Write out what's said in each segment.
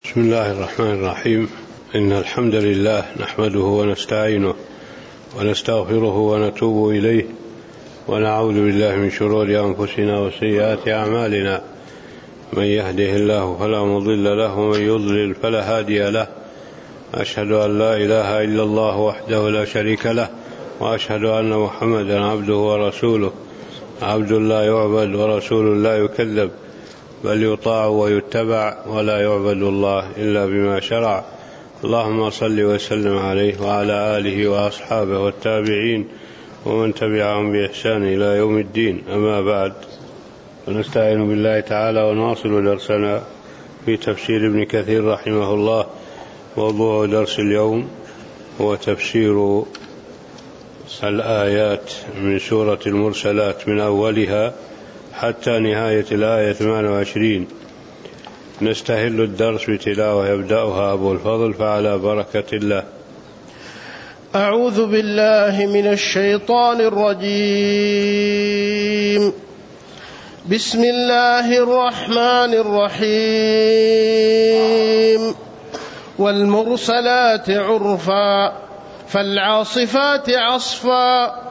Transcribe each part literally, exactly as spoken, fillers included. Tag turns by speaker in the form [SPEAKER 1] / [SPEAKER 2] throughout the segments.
[SPEAKER 1] بسم الله الرحمن الرحيم. إن الحمد لله نحمده ونستعينه ونستغفره ونتوب إليه ونعوذ بالله من شرور أنفسنا وسيئات أعمالنا. من يهده الله فلا مضل له ومن يضلل فلا هادي له. أشهد أن لا إله إلا الله وحده لا شريك له وأشهد أن محمدا عبده ورسوله، عبد لا يعبد ورسول لا يكذب، بل يطاع ويتبع ولا يعبد الله إلا بما شرع. اللهم صل وسلم عليه وعلى آله وأصحابه والتابعين ومن تبعهم بإحسان إلى يوم الدين. أما بعد، فنستعين بالله تعالى ونواصل درسنا في تفسير ابن كثير رحمه الله. موضوع درس اليوم هو تفسير الآيات من سورة المرسلات من أولها حتى نهاية الآية ثمانية وعشرين. نستهل الدرس بتلاوة يبدأها أبو الفضل فعلى بركة الله.
[SPEAKER 2] أعوذ بالله من الشيطان الرجيم. بسم الله الرحمن الرحيم. والمرسلات عرفا فالعاصفات عصفا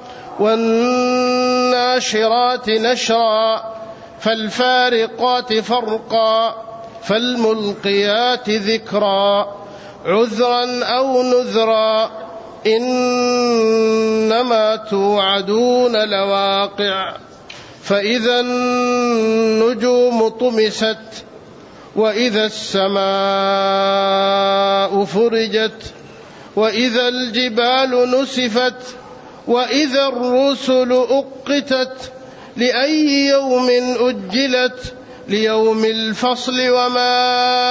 [SPEAKER 2] والناشرات نشرا فالفارقات فرقا فالملقيات ذكرا عذرا أو نذرا إنما توعدون لواقع. فإذا النجوم طمست وإذا السماء فرجت وإذا الجبال نسفت وإذا الرسل أقتت لأي يوم أجلت ليوم الفصل وما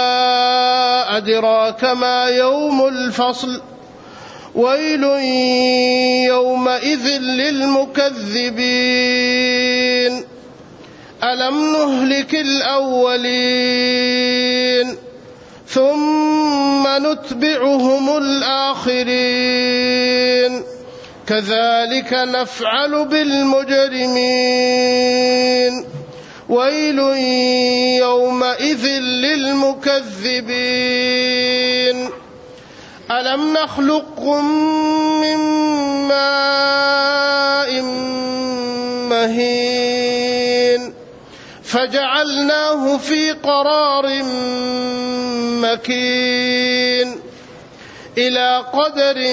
[SPEAKER 2] أدراك ما يوم الفصل ويل يومئذ للمكذبين. ألم نهلك الأولين ثم نتبعهم الآخرين كذلك نفعل بالمجرمين. ويل يومئذ للمكذبين. ألم نخلقكم من ماء مهين فجعلناه في قرار مكين إلى قدر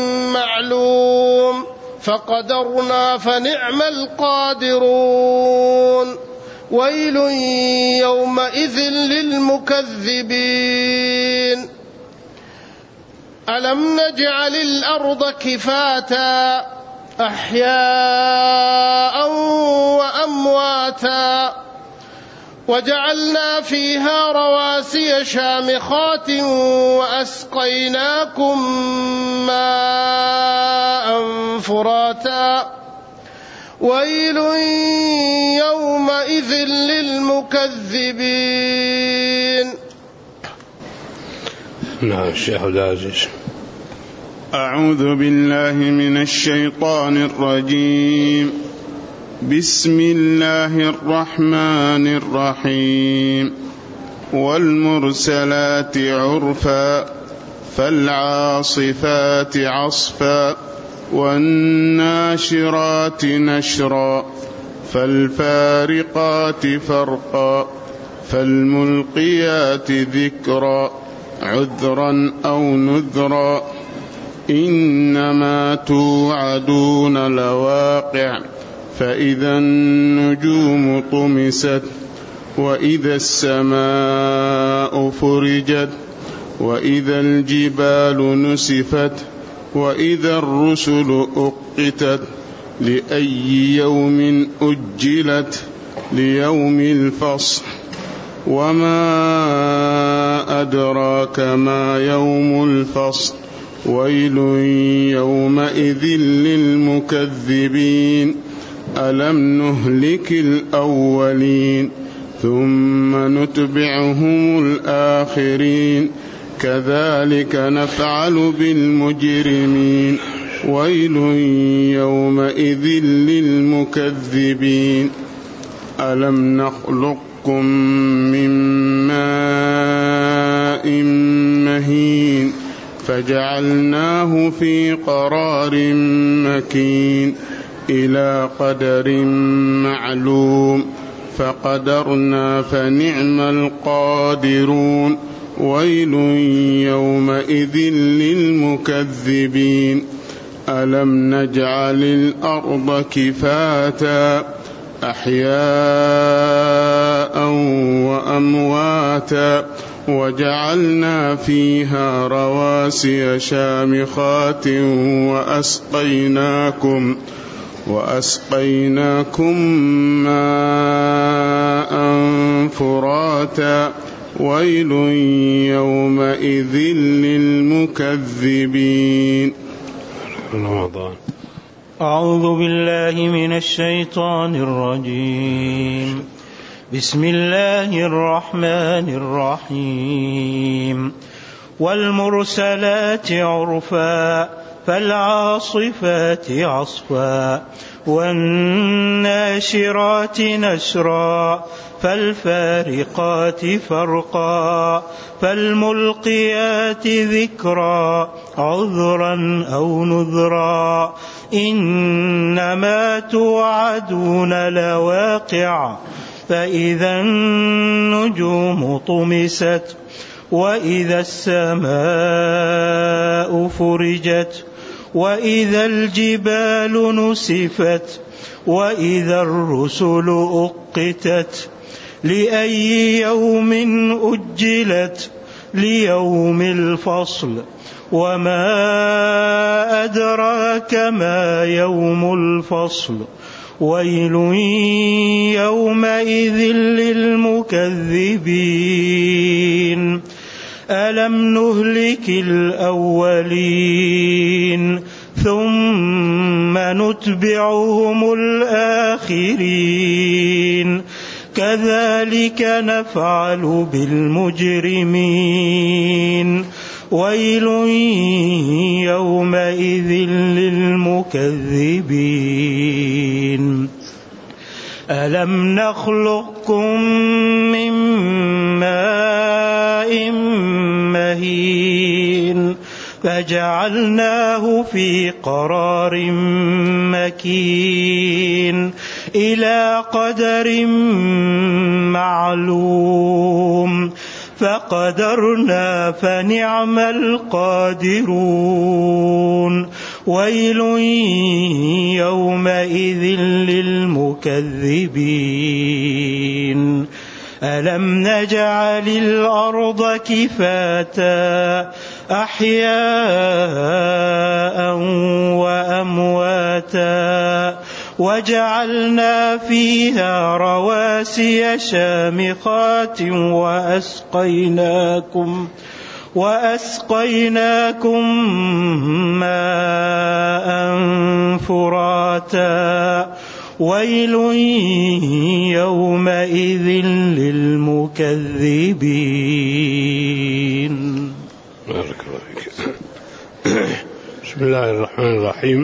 [SPEAKER 2] معلوم فقدرنا فنعم القادرون. ويل يومئذ للمكذبين. ألم نجعل الأرض كفاتا أحياء وأمواتا وجعلنا فيها رواسي شامخات وأسقيناكم ماء فراتا. ويل يومئذ للمكذبين.
[SPEAKER 1] نعم الشيخ العزيز.
[SPEAKER 3] أعوذ بالله من الشيطان الرجيم. بسم الله الرحمن الرحيم. والمرسلات عرفا فالعاصفات عصفا والناشرات نشرا فالفارقات فرقا فالملقيات ذكرا عذرا أو نذرا إنما توعدون لواقع. فإذا النجوم طمست وإذا السماء فرجت وإذا الجبال نسفت وإذا الرسل أقتت لأي يوم أجلت ليوم الفصل وما أدراك ما يوم الفصل ويل يومئذ للمكذبين. ألم نهلك الأولين ثم نتبعهم الآخرين كذلك نفعل بالمجرمين. ويل يومئذ للمكذبين. ألم نخلقكم من ماء فجعلناه في قرار مكين إلى قدر معلوم فقدرنا فنعم القادرون ويل يومئذ للمكذبين ألم نجعل الأرض كفاتا أحياء وأمواتا وجعلنا فيها رواسي شامخات وأسقيناكم وأسقيناكم ماء فراتا ويل يومئذ للمكذبين.
[SPEAKER 1] رمضان.
[SPEAKER 4] أعوذ بالله من الشيطان الرجيم. بسم الله الرحمن الرحيم. والمرسلات عرفا فالعاصفات عصفا والناشرات نشرا فالفارقات فرقا فالملقيات ذكرا عذرا أو نذرا إنما توعدون لواقع فإذا النجوم طمست وإذا السماء فرجت وإذا الجبال نسفت وإذا الرسل أقتت لأي يوم أجلت ليوم الفصل وما أدراك ما يوم الفصل ويل يومئذ للمكذبين ألم نهلك الأولين ثم نتبعهم الآخرين كذلك نفعل بالمجرمين ويل يومئذ للمكذبين ألم نخلقكم من ماء مهين فجعلناه في قرار مكين إلى قدر معلوم فقدرنا فنعم القادرون ويل يومئذ للمكذبين ألم نجعل الأرض كفاتا أحياء وأمواتا وجعلنا فيها رواسي شامخات وأسقيناكم وأسقيناكم ماء فراتا ويل يومئذ للمكذبين.
[SPEAKER 1] بارك الله فيك. بسم الله الرحمن الرحيم.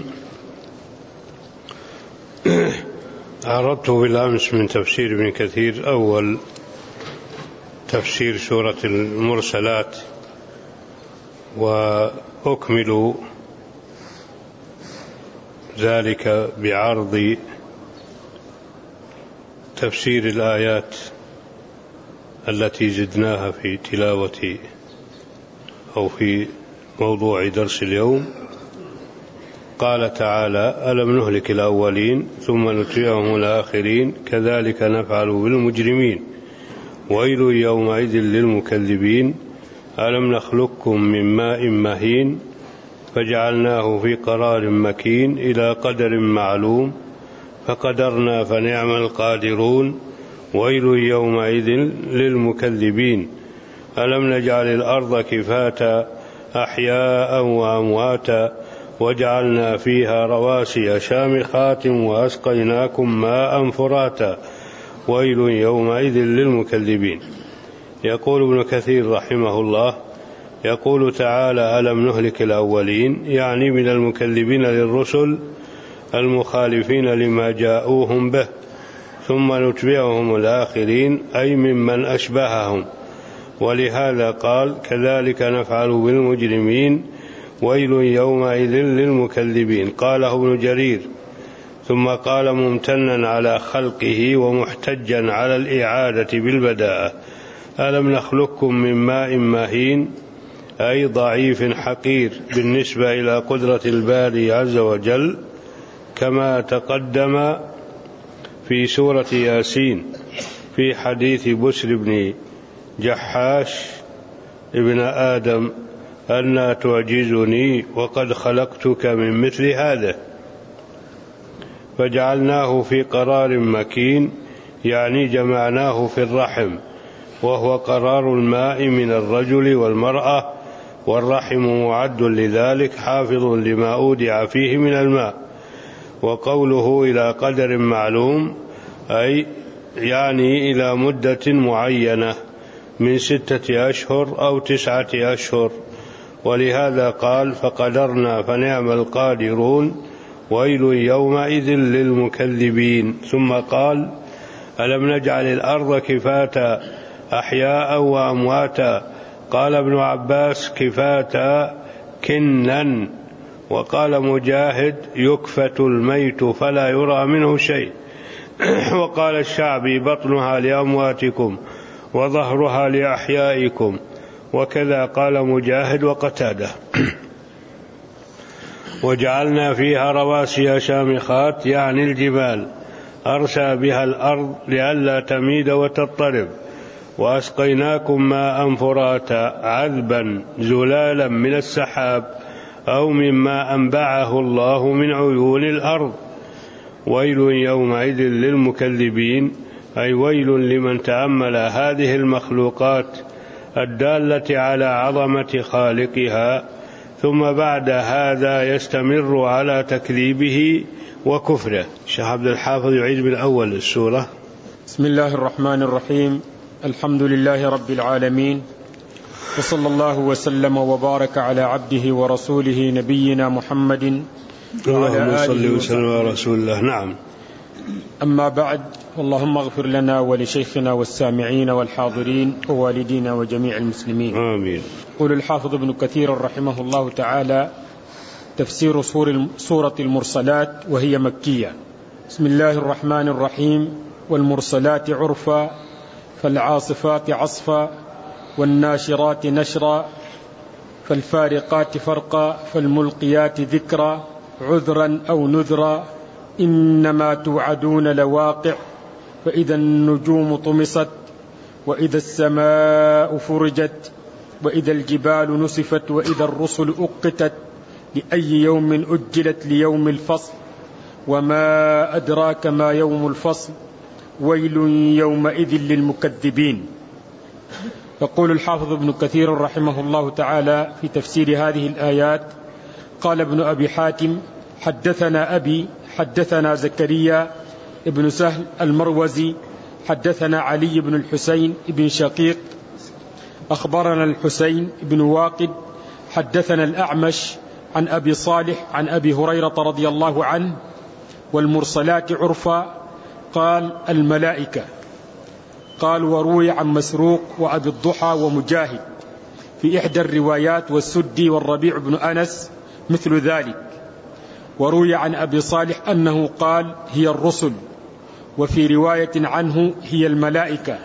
[SPEAKER 1] عرضت بالأمس من تفسير ابن كثير أول تفسير سورة المرسلات وأكمل ذلك بعرض تفسير الآيات التي زدناها في تلاوة أو في موضوع درس اليوم. قال تعالى ألم نهلك الأولين ثم نتبعهم الآخرين كذلك نفعل بالمجرمين ويل يومئذ للمكذبين ألم نخلقكم من ماء مهين فجعلناه في قرار مكين إلى قدر معلوم فقدرنا فنعم القادرون ويل يومئذ للمكذبين ألم نجعل الأرض كفاتا أحياء وأمواتا وجعلنا فيها رواسي شامخات وأسقيناكم ماء فراتا ويل يومئذ للمكذبين. يقول ابن كثير رحمه الله يقول تعالى ألم نهلك الأولين يعني من المكذبين للرسل المخالفين لما جاءوهم به ثم نتبعهم الآخرين أي ممن أشبههم ولهذا قال كذلك نفعل بالمجرمين ويل يومئذ للمكذبين. قاله ابن جرير ثم قال ممتنا على خلقه ومحتجا على الإعادة بالبداءة: ألم نخلقكم من ماء مهين، أي ضعيف حقير بالنسبة إلى قدرة الباري عز وجل، كما تقدم في سورة ياسين في حديث بسر بن جحاش ابن آدم: أنا تعجزني وقد خلقتك من مثل هذا. فجعلناه في قرار مكين، يعني جمعناه في الرحم، وهو قرار الماء من الرجل والمرأة، والرحم معد لذلك حافظ لما أودع فيه من الماء. وقوله إلى قدر معلوم أي يعني إلى مدة معينة من ستة أشهر أو تسعة أشهر، ولهذا قال: فقدرنا فنعم القادرون ويل يومئذ للمكذبين. ثم قال: ألم نجعل الأرض كفاتا أحياء وأمواتا. قال ابن عباس: كفاتا كنا. وقال مجاهد: يكفت الميت فلا يرى منه شيء. وقال الشعبي: بطنها لأمواتكم وظهرها لأحيائكم. وكذا قال مجاهد وقتاده. وجعلنا فيها رواسي شامخات، يعني الجبال، أرسى بها الأرض لئلا تميد وتضطرب. وأسقيناكم ماء فراتا، عذبا زلالا من السحاب أو مما أنبعه الله من عيون الأرض. ويل يومئذ للمكذبين، أي ويل لمن تأمل هذه المخلوقات الدالة على عظمة خالقها، ثم بعد هذا يستمر على تكذيبه وكفره. الشيخ عبد الحافظ يعيد بالأول السورة.
[SPEAKER 5] بسم الله الرحمن الرحيم. الحمد لله رب العالمين، وصلى الله وسلم وبارك على عبده ورسوله نبينا محمد
[SPEAKER 1] اللهم صل وسلم على رسول الله. نعم.
[SPEAKER 5] أما بعد، اللهم اغفر لنا ولشيخنا والسامعين والحاضرين ووالدينا وجميع المسلمين،
[SPEAKER 1] آمين.
[SPEAKER 5] قول الحافظ ابن كثير رحمه الله تعالى: تفسير سورة المرسلات، وهي مكية. بسم الله الرحمن الرحيم. والمرسلات عرفا، فالعاصفات عصفا، والناشرات نشرا، فالفارقات فرقا، فالملقيات ذكرا، عذرا أو نذرا، إنما توعدون لواقع، فإذا النجوم طمست، وإذا السماء فرجت، وإذا الجبال نسفت، وإذا الرسل أقتت، لأي يوم أجلت، ليوم الفصل، وما أدراك ما يوم الفصل، ويل يومئذ للمكذبين. يقول الحافظ ابن كثير رحمه الله تعالى في تفسير هذه الآيات: قال ابن أبي حاتم: حدثنا أبي حدثنا زكريا ابن سهل المروزي حدثنا علي بن الحسين بن شقيق أخبرنا الحسين بن واقد حدثنا الأعمش عن أبي صالح عن أبي هريرة رضي الله عنه: والمرسلات عرفا، قال: الملائكة. قال: وروي عن مسروق وأبي الضحى ومجاهد في إحدى الروايات، والسدي والربيع بن أنس مثل ذلك. وروي عن أبي صالح أنه قال: هي الرسل، وفي رواية عنه: هي الملائكة.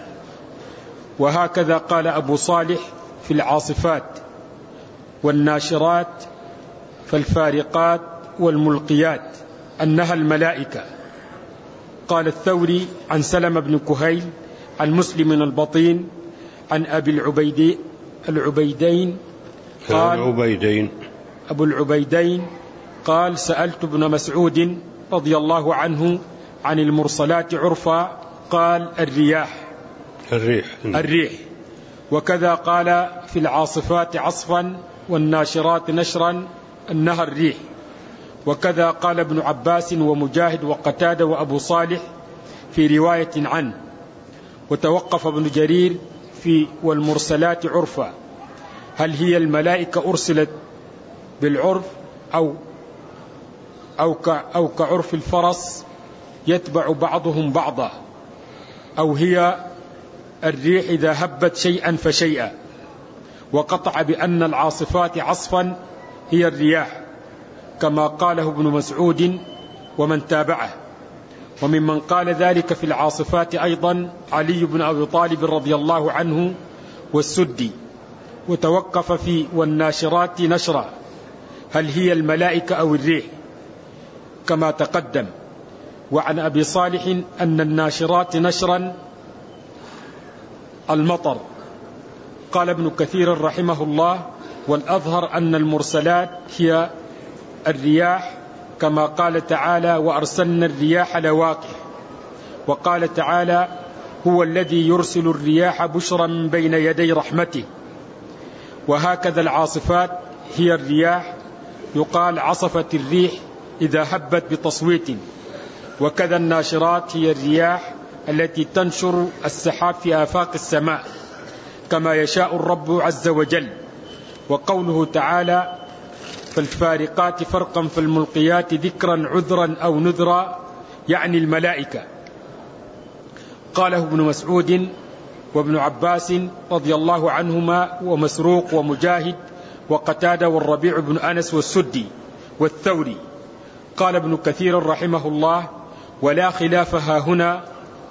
[SPEAKER 5] وهكذا قال أبو صالح في العاصفات والناشرات فالفارقات والملقيات أنها الملائكة. قال الثوري عن سلم بن كهيل عن مسلم البطين عن أبي العبيدي العبيدين قال
[SPEAKER 1] العبيدين
[SPEAKER 5] أبو العبيدين قال: سألت ابن مسعود رضي الله عنه عن المرسلات عرفا، قال: الرياح
[SPEAKER 1] الريح
[SPEAKER 5] الريح. وكذا قال في العاصفات عصفا والناشرات نشرا أنها الريح. وكذا قال ابن عباس ومجاهد وقتادة وأبو صالح في رواية عنه. وتوقف ابن جرير في والمرسلات عرفا، هل هي الملائكة أرسلت بالعرف أو أو أو كعرف الفرس يتبع بعضهم بعضا، أو هي الريح إذا هبت شيئا فشيئا. وقطع بأن العاصفات عصفا هي الرياح كما قاله ابن مسعود ومن تابعه. وممن قال ذلك في العاصفات أيضا علي بن أبي طالب رضي الله عنه والسدي، وتوقف في والناشرات نشرا هل هي الملائكة أو الريح كما تقدم. وعن أبي صالح أن الناشرات نشرا المطر. قال ابن كثير رحمه الله: والأظهر أن المرسلات هي الرياح كما قال تعالى: وأرسلنا الرياح لواقح. وقال تعالى: هو الذي يرسل الرياح بشرا بين يدي رحمته. وهكذا العاصفات هي الرياح، يقال عصفت الريح إذا هبت بتصويت. وكذا الناشرات هي الرياح التي تنشر السحاب في آفاق السماء كما يشاء الرب عز وجل. وقوله تعالى: فالفارقات فرقا فالملقيات ذكرا عذرا أو نذرا، يعني الملائكة. قاله ابن مسعود وابن عباس رضي الله عنهما ومسروق ومجاهد وقتادة والربيع بن أنس والسدي والثوري. قال ابن كثير رحمه الله: ولا خلاف ها هنا،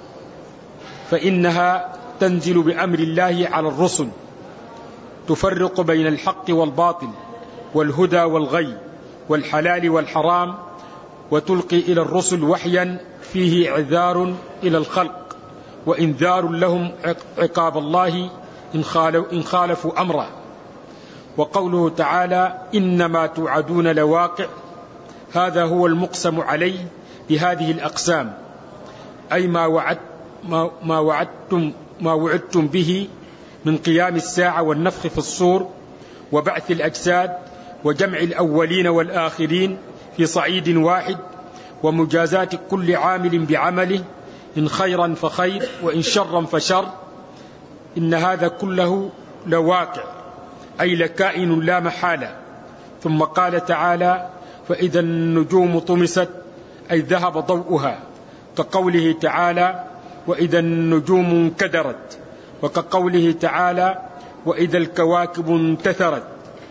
[SPEAKER 5] فإنها تنزل بأمر الله على الرسل، تفرق بين الحق والباطل والهدى والغي والحلال والحرام، وتلقي إلى الرسل وحيا فيه إعذار إلى الخلق وإنذار لهم عقاب الله إن خالفوا أمره. وقوله تعالى: إنما توعدون لواقع، هذا هو المقسم عليه بهذه الأقسام، أي ما وعد ما, ما وعدتم ما وعدتم به من قيام الساعة والنفخ في الصور وبعث الأجساد وجمع الأولين والآخرين في صعيد واحد، ومجازاة كل عامل بعمله، إن خيرا فخير وإن شرا فشر. إن هذا كله لواقع، أي لكائن لا محالة. ثم قال تعالى: فإذا النجوم طمست، أي ذهب ضوءها، كقوله تعالى: وإذا النجوم انكدرت، وكقوله تعالى: وإذا الكواكب انتثرت،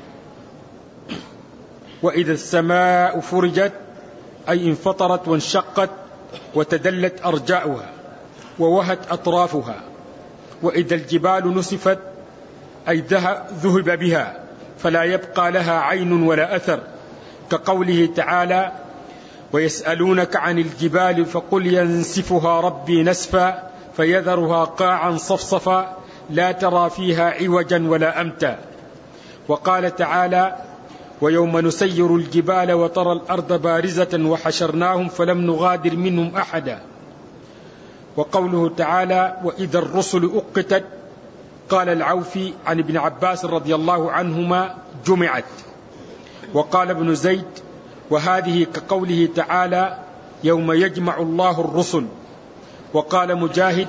[SPEAKER 5] وإذا السماء فرجت، أي انفطرت وانشقت وتدلت أرجاؤها ووهت أطرافها، وإذا الجبال نسفت، أي ذهب بها فلا يبقى لها عين ولا أثر، كقوله تعالى: ويسألونك عن الجبال فقل ينسفها ربي نسفا فيذرها قاعا صفصفا لا ترى فيها عوجا ولا أمتا. وقال تعالى: ويوم نسير الجبال وترى الأرض بارزة وحشرناهم فلم نغادر منهم أحدا. وقوله تعالى: وإذا الرسل أقتت، قال العوفي عن ابن عباس رضي الله عنهما: جمعت. وقال ابن زيد: وهذه كقوله تعالى: يوم يجمع الله الرسل. وقال مجاهد: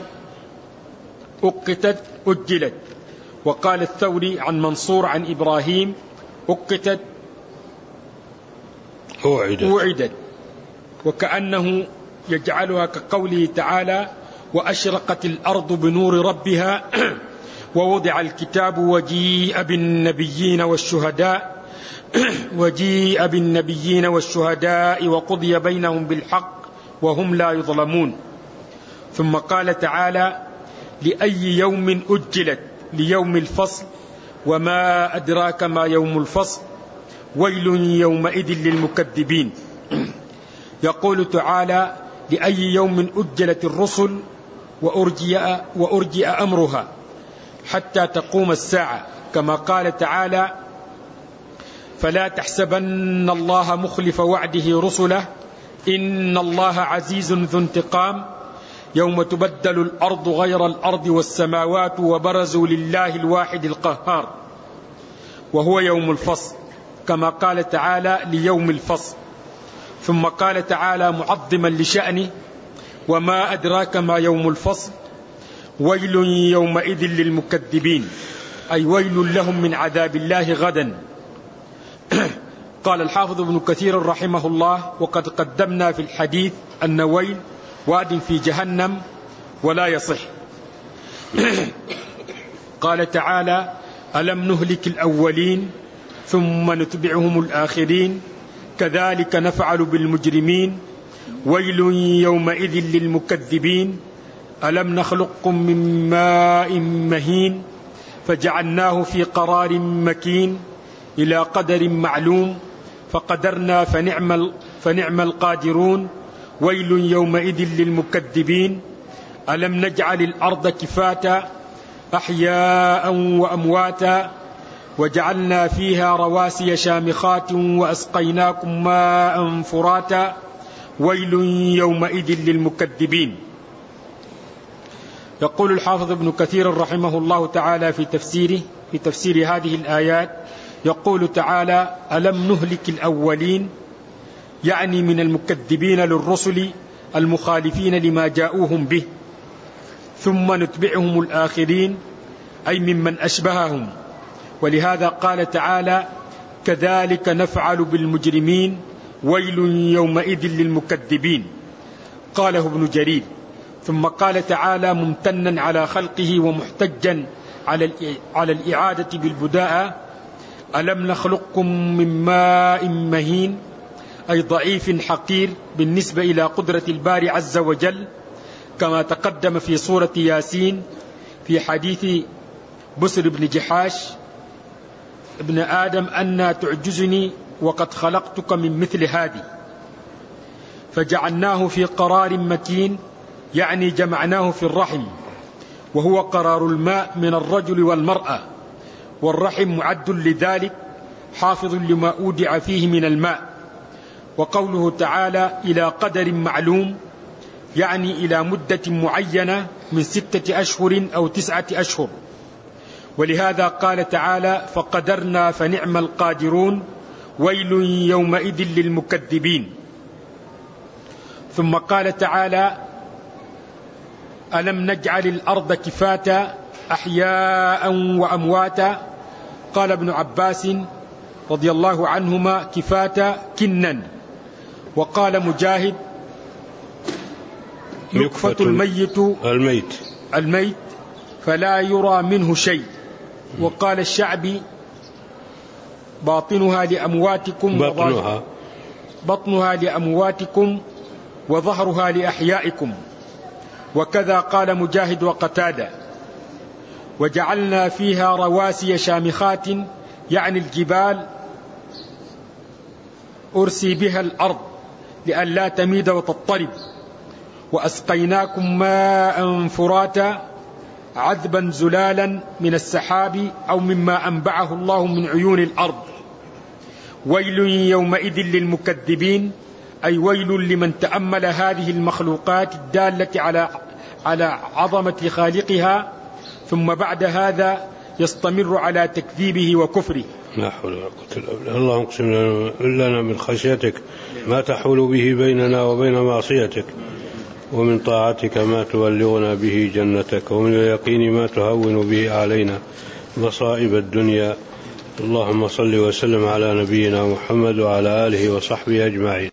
[SPEAKER 5] أقتت أجلت. وقال الثوري عن منصور عن إبراهيم: أقتت أوعدت. وكأنه يجعلها كقوله تعالى: وأشرقت الأرض بنور ربها ووضع الكتاب وجيء بالنبيين والشهداء وجيء بالنبيين والشهداء وقضي بينهم بالحق وهم لا يظلمون. ثم قال تعالى: لأي يوم أجلت، ليوم الفصل، وما أدراك ما يوم الفصل، ويل يومئذ للمكذبين. يقول تعالى: لأي يوم أجلت الرسل وأرجئ, وأرجئ أمرها حتى تقوم الساعة، كما قال تعالى: فلا تحسبن الله مخلف وعده رسله إن الله عزيز ذو انتقام يوم تبدل الأرض غير الأرض والسماوات وبرزوا لله الواحد القهار، وهو يوم الفصل، كما قال تعالى: ليوم الفصل. ثم قال تعالى معظما لشأنه: وما أدراك ما يوم الفصل، ويل يومئذ للمكذبين، أي ويل لهم من عذاب الله غدا. قال الحافظ ابن كثير رحمه الله: وقد قدمنا في الحديث أن ويل واد في جهنم ولا يصح. قال تعالى: ألم نهلك الأولين ثم نتبعهم الآخرين كذلك نفعل بالمجرمين ويل يومئذ للمكذبين ألم نخلقكم من ماء مهين فجعلناه في قرار مكين إلى قدر معلوم فقدرنا فنعم, فنعم القادرون ويل يومئذ للمكذبين ألم نجعل الأرض كفاتا أحياء وأمواتا وجعلنا فيها رواسي شامخات وأسقيناكم ماء فراتا ويل يومئذ للمكذبين. يقول الحافظ ابن كثير رحمه الله تعالى في تفسيره في تفسير هذه الآيات يقول تعالى ألم نهلك الأولين يعني من المكذبين للرسل المخالفين لما جاءوهم به ثم نتبعهم الآخرين أي ممن أشبههم ولهذا قال تعالى كذلك نفعل بالمجرمين ويل يومئذ للمكذبين قاله ابن جرير. ثم قال تعالى ممتنا على خلقه ومحتجا على على الإعادة بالبداءة ألم نخلقكم من ماء مهين أي ضعيف حقير بالنسبة إلى قدرة الباري عز وجل كما تقدم في سورة ياسين في حديث بسر بن جحاش ابن آدم أن تعجزني وقد خلقتك من مثل هذه فجعلناه في قرار مكين يعني جمعناه في الرحم وهو قرار الماء من الرجل والمرأة والرحم معد لذلك حافظ لما أودع فيه من الماء. وقوله تعالى إلى قدر معلوم يعني إلى مدة معينة من ستة أشهر أو تسعة أشهر ولهذا قال تعالى فقدرنا فنعم القادرون ويل يومئذ للمكذبين. ثم قال تعالى ألم نجعل الأرض كفاتا أحياء وأمواتا قال ابن عباس رضي الله عنهما كفاتا كنا وقال مجاهد يكفة الميت
[SPEAKER 1] الميت
[SPEAKER 5] الميت فلا يرى منه شيء. وقال الشعبي باطنها لأمواتكم
[SPEAKER 1] بطنها
[SPEAKER 5] بطنها لأمواتكم وظهرها لأحيائكم. وكذا قال مجاهد وقتادة وجعلنا فيها رواسي شامخات يعني الجبال أرسي بها الأرض لئلا تميد وتضطرب وأسقيناكم ماء فراتا عذبا زلالا من السحاب أو مما أنبعه الله من عيون الأرض. ويل يومئذ للمكذبين أي ويل لمن تأمل هذه المخلوقات الدالة على على عظمة خالقها ثم بعد هذا يستمر على تكذيبه وكفره.
[SPEAKER 1] لا حول ولا قوة إلا بالله. اللهم اقسم لنا من خشيتك ما تحول به بيننا وبين معصيتك ومن طاعتك ما تبلغنا به جنتك ومن اليقين ما تهون به علينا مصائب الدنيا. اللهم صل وسلم على نبينا محمد وعلى آله وصحبه أجمعين.